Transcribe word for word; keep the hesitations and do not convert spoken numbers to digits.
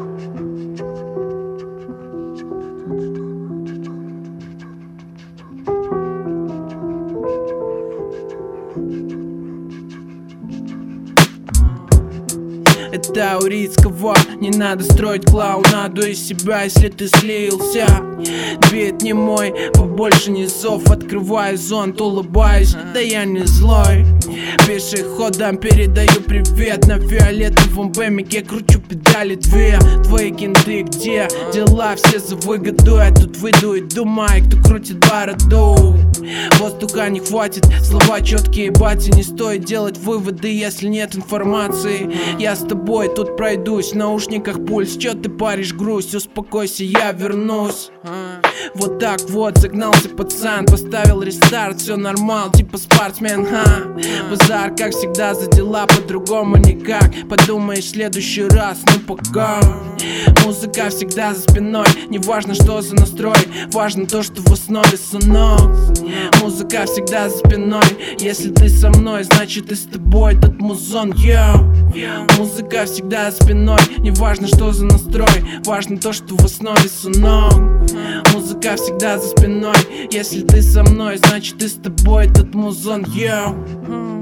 Это Таурицкого, не надо строить клоунаду из себя, если ты слился. Бит не мой, побольше низов, открываю зонт, улыбаюсь, да я не злой. Пешеходам передаю привет, на фиолетовом бэмике кручу педали две. Твои кенты где? Дела все за выгоду, я тут выйду и думаю, кто крутит бороду. Воздуха не хватит, слова четкие, батя, не стоит делать выводы, если нет информации. Я с тобой тут пройдусь, в наушниках пульс, чё ты паришь грусть, успокойся, я вернусь. Вот так вот загнался пацан, поставил рестарт, все нормал, типа спортсмен, ха. Базар, как всегда, за дела, по-другому никак. Подумаешь, в следующий раз, ну пока. Музыка всегда за спиной, не важно, что за настрой, важно то, что в основе сынок. Музыка всегда за спиной, если ты со мной, значит и с тобой этот музон, йоу. Музыка всегда за спиной, не важно, что за настрой, важно то, что в основе сынок. Музыка всегда за спиной, если ты со мной, значит и с тобой этот музон, йоу.